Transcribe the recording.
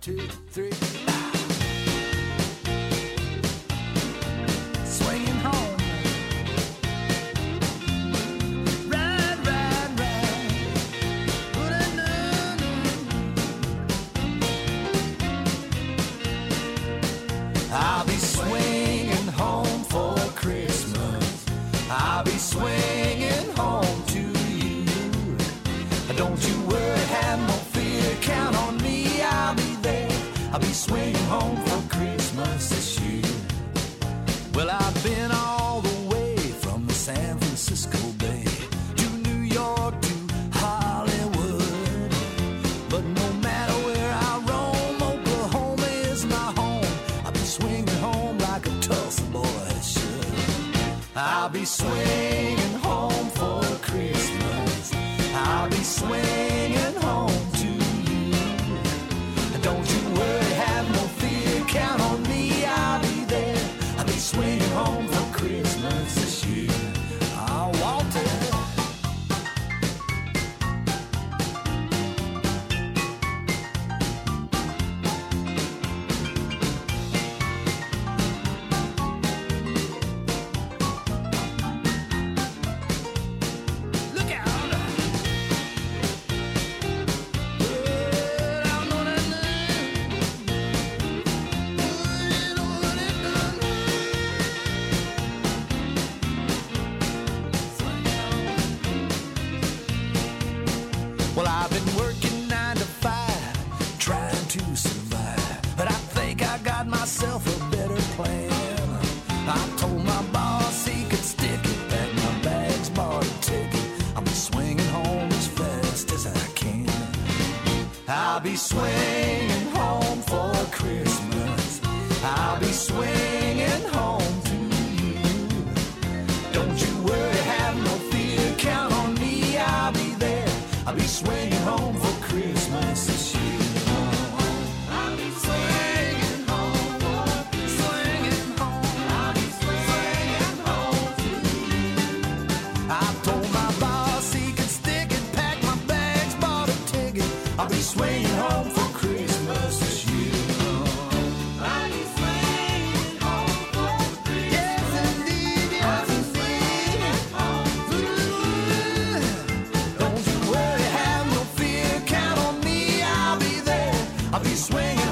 2, 3. Swinging home. Ride, ride, ride. I'll be swinging home for Christmas. I'll be swinging home to you. Don't you worry, have no fear, count on me, I'll be there. I'll be swinging home for Christmas this year. Well, I've been all the way from the San Francisco Bay to New York to Hollywood. But no matter where I roam, Oklahoma is my home. I'll be swinging home like a Tulsa boy should. I'll be swinging home for Christmas. I'll be swinging home to you. Don't you worry, have no fear, count on me, I'll be there. I'll be swinging home for Christmas this year. I want it. Well, I've been working 9 to 5, trying to survive. But I think I got myself a better plan. I told my boss he could stick it, pack my bags, bought a ticket. I'll be swinging home as fast as I can. I'll be swinging home for Christmas. I'll be swinging home to you. Don't you worry, have no fear, count on me, I'll be there. I'll be swinging home for Christmas this year. I'll be swinging home for swinging home. I'll be swinging home to you. I told my boss he could stick it, pack my bags, bought a ticket. I'll be swinging home for Christmas this year. I'll be swinging home for Christmas. Yes, indeed, yes, indeed. Don't you worry, have no fear, count on me, I'll be there. I'll be swinging